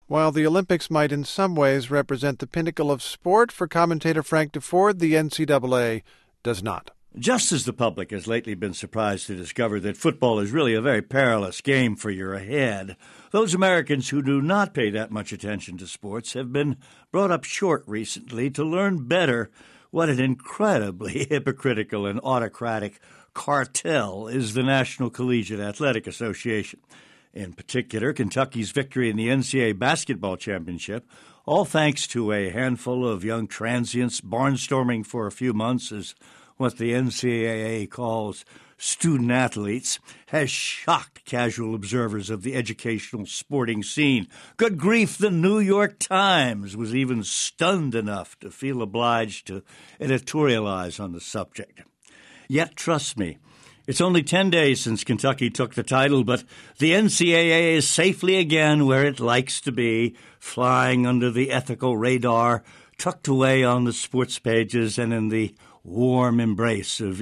While the Olympics might in some ways represent the pinnacle of sport, for commentator Frank Deford, the NCAA does not. Just as the public has lately been surprised to discover that football is really a very perilous game for your head, those Americans who do not pay that much attention to sports have been brought up short recently to learn better what an incredibly hypocritical and autocratic cartel is the National Collegiate Athletic Association. In particular, Kentucky's victory in the NCAA basketball championship, all thanks to a handful of young transients barnstorming for a few months as what the NCAA calls student athletes, has shocked casual observers of the educational sporting scene. Good grief, the New York Times was even stunned enough to feel obliged to editorialize on the subject. Yet, trust me, it's only 10 days since Kentucky took the title, but the NCAA is safely again where it likes to be, flying under the ethical radar, tucked away on the sports pages and in the warm embrace of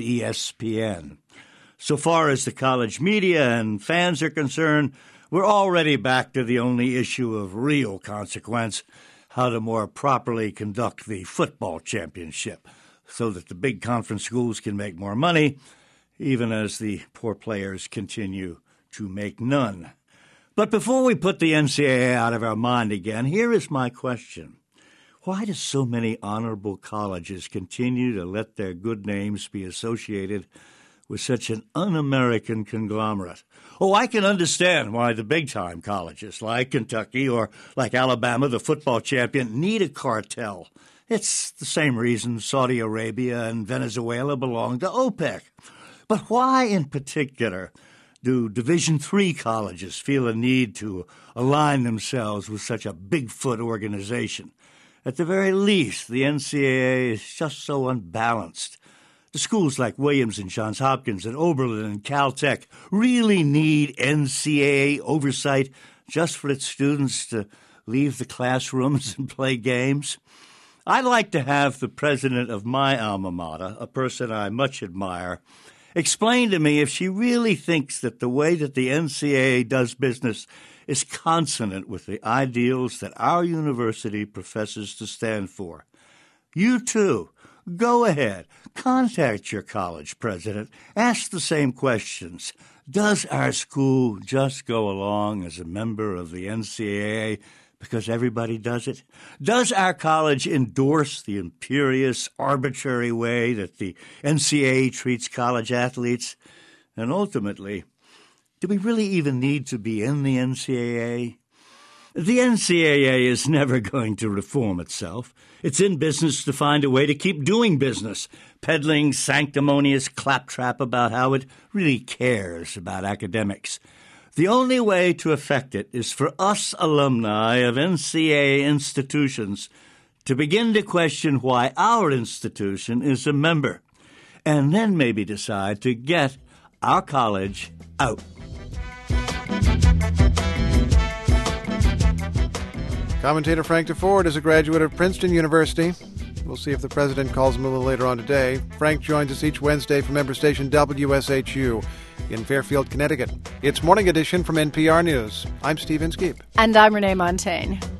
ESPN. So far as the college media and fans are concerned, we're already back to the only issue of real consequence, how to more properly conduct the football championship so that the big conference schools can make more money, even as the poor players continue to make none. But before we put the NCAA out of our mind again, here is my question. Why do so many honorable colleges continue to let their good names be associated with such an un-American conglomerate? Oh, I can understand why the big-time colleges like Kentucky or like Alabama, the football champion, need a cartel. It's the same reason Saudi Arabia and Venezuela belong to OPEC. But why in particular do Division III colleges feel a need to align themselves with such a Bigfoot organization? At the very least, the NCAA is just so unbalanced. The schools like Williams and Johns Hopkins and Oberlin and Caltech really need NCAA oversight just for its students to leave the classrooms and play games. I'd like to have the president of my alma mater, a person I much admire, explain to me if she really thinks that the way that the NCAA does business is consonant with the ideals that our university professes to stand for. You, too, go ahead, contact your college president, ask the same questions. Does our school just go along as a member of the NCAA because everybody does it? Does our college endorse the imperious, arbitrary way that the NCAA treats college athletes? And ultimately, do we really even need to be in the NCAA? The NCAA is never going to reform itself. It's in business to find a way to keep doing business, peddling sanctimonious claptrap about how it really cares about academics. The only way to affect it is for us alumni of NCAA institutions to begin to question why our institution is a member, and then maybe decide to get our college out. Commentator Frank Deford is a graduate of Princeton University. We'll see if the president calls him a little later on today. Frank joins us each Wednesday from member station WSHU in Fairfield, Connecticut. It's Morning Edition from NPR News. I'm Steve Inskeep. And I'm Renee Montaigne.